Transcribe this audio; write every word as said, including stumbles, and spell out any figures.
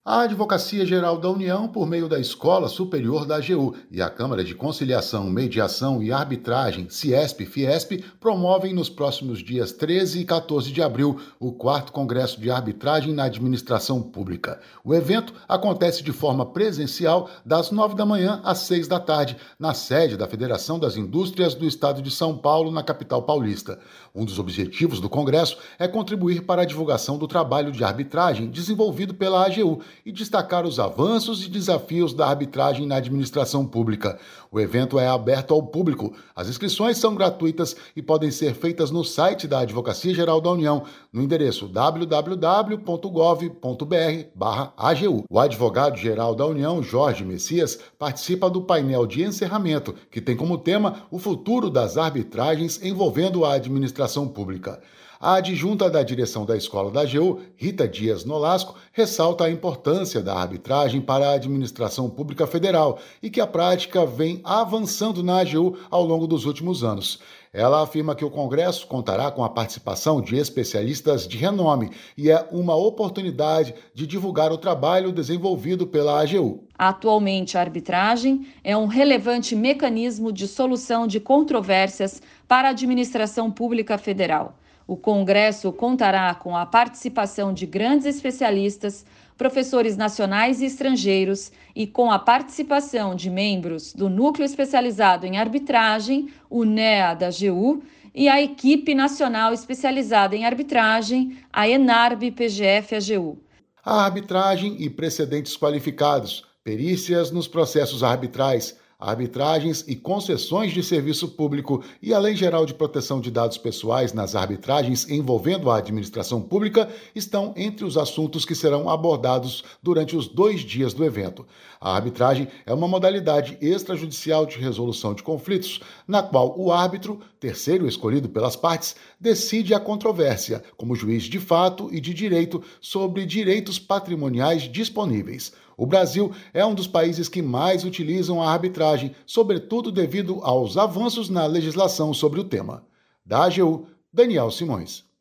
A Advocacia Geral da União, por meio da Escola Superior da A G U e a Câmara de Conciliação, Mediação e Arbitragem, Ciesp-Fiesp, promovem nos próximos dias treze e quatorze de abril o quarto Congresso de Arbitragem na Administração Pública. O evento acontece de forma presencial das nove da manhã às seis da tarde, na sede da Federação das Indústrias do Estado de São Paulo, na capital paulista. Um dos objetivos do Congresso é contribuir para a divulgação do trabalho de arbitragem desenvolvido pela A G U e destacar os avanços e desafios da arbitragem na administração pública. O evento é aberto ao público. As inscrições são gratuitas e podem ser feitas no site da Advocacia Geral da União, no endereço w w w ponto gov ponto b r barra A G U. O advogado-geral da União, Jorge Messias, participa do painel de encerramento, que tem como tema o futuro das arbitragens envolvendo a administração pública. A adjunta da direção da Escola da A G U, Rita Dias Nolasco, ressalta a importância da arbitragem para a administração pública federal e que a prática vem avançando na A G U ao longo dos últimos anos. Ela afirma que o Congresso contará com a participação de especialistas de renome e é uma oportunidade de divulgar o trabalho desenvolvido pela A G U. Atualmente, a arbitragem é um relevante mecanismo de solução de controvérsias para a administração pública federal. O Congresso contará com a participação de grandes especialistas, professores nacionais e estrangeiros e com a participação de membros do Núcleo Especializado em Arbitragem, o NEA da A G U, e a Equipe Nacional Especializada em Arbitragem, a ENARB-P G F-A G U. A arbitragem e precedentes qualificados, perícias nos processos arbitrais, arbitragens e concessões de serviço público e a Lei Geral de Proteção de Dados Pessoais nas arbitragens envolvendo a administração pública estão entre os assuntos que serão abordados durante os dois dias do evento. A arbitragem é uma modalidade extrajudicial de resolução de conflitos, na qual o árbitro, terceiro escolhido pelas partes, decide a controvérsia, como juiz de fato e de direito, sobre direitos patrimoniais disponíveis. O Brasil é um dos países que mais utilizam a arbitragem, sobretudo devido aos avanços na legislação sobre o tema. Da A G U, Daniel Simões.